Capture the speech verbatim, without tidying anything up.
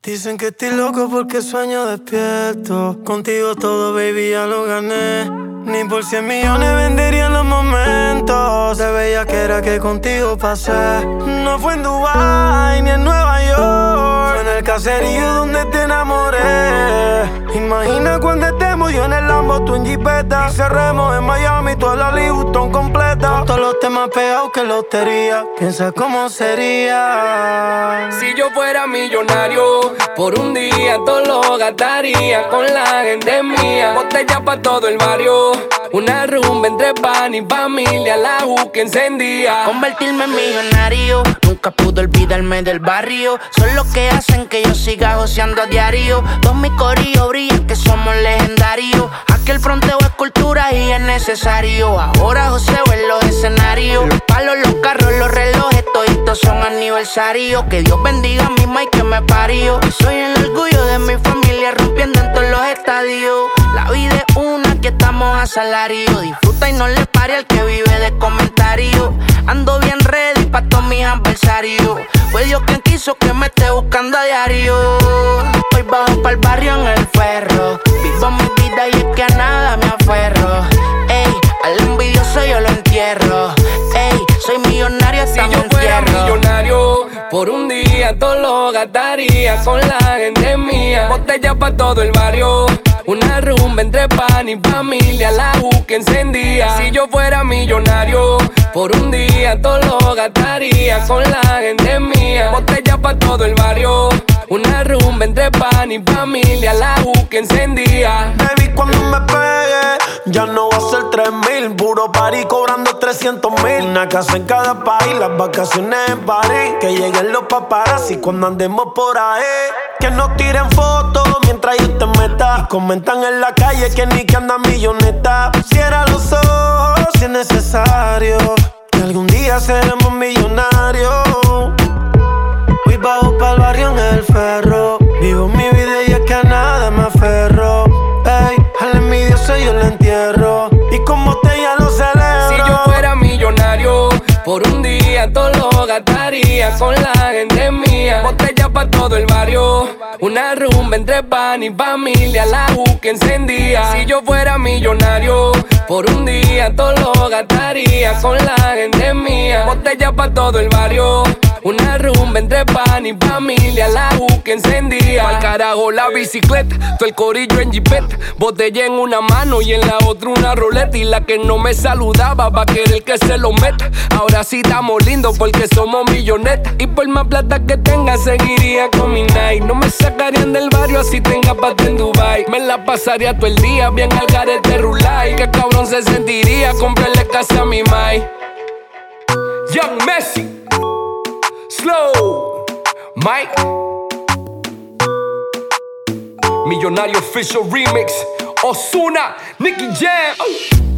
Dicen que estoy loco porque sueño despierto. Contigo todo, baby, ya lo gané. Ni por cien millones vendería los momentos de bellaquera que contigo pasé. No fue en Dubai ni en Nueva York, fue en el caserío donde te enamoré. Imagina cuando estemos yo en el Lambo, tú en Jeepeta, y cerremos en Miami toda la Louis Vuitton completa. Con todos los temas pegados que lotería. Piensa cómo sería si yo fuera millonario. Por un día todo lo gastaría con la gente mía. Botella pa' todo el barrio, una rumba entre pan y familia, la juca encendía. Convertirme en millonario, nunca pude olvidarme del barrio. Son los que hacen que yo siga joseando a diario. Todos mis corillos brillan que somos legendarios. Aquí el fronteo es cultura y es necesario. Ahora joseo en los escenarios. Los palos, los carros, los relojes, toditos son aniversarios. Que Dios bendiga a mi ma y que me parió. Soy el orgullo de mi familia rompiendo en todos los estadios. La vida es una, que estamos a salario. Disfruta y no le pare al que vive de comentarios. Ando bien ready pa' todos mis adversarios. Fue Dios quien quiso que me esté buscando a diario. Hoy bajo pa'l barrio en el ferro. Vivo mi vida y es que a nada me aferro. Ey, al envidioso yo lo entierro. Ey, soy millonario hasta si yo fuera millonario, por un día todo lo gastaría con la gente mía. Botella pa' todo el barrio, una rumba entre pan y familia, la juca encendía. Si yo fuera millonario, por un día todo lo gastaría con la gente mía. Botella pa' todo el barrio, una rumba entre pan y familia, la juca encendía. Baby, cuando me pegue, ya no va a ser tres mil. Puro party cobrando trescientos mil. Una casa en cada país, las vacaciones en París. Que lleguen los paparazzi cuando andemos por ahí. Que nos tiren fotos mientras yo te meta. Y comentan en la calle que ni que anda milloneta. Cierra los ojos si es necesario, que algún día seremos millonarios. Voy bajo pa'l barrio en el ferro. Vivo mi vida y es que a nada me aferro. Ey, al envidioso yo lo entierro. Y como te ya lo celebro. Si yo fuera millonario, por un día todo lo gastaría con la gente mía. Botella pa' todo el barrio, una rumba entre pan y familia, la juca encendía. Si yo fuera millonario, por un día todo lo gastaría con la gente mía. Botella pa' todo el barrio, una rumba entre pan y familia, la juca encendía. Pa'l carajo la bicicleta, todo el corillo en jipeta. Botella en una mano y en la otra una roleta. Y la que no me saludaba va a querer que se lo meta. Ahora sí estamos lindos porque somos millonetas. Y por más plata que tenga seguiría con mi night. No me sacarían del barrio así tenga pata en Dubai. Me la pasaría todo el día bien al garete rulay. Qué cabrón se sentiría comprarle casa a mi mai. Young Messi, Slow, Mike, Millonario Official Remix, Ozuna, Nicky Jam.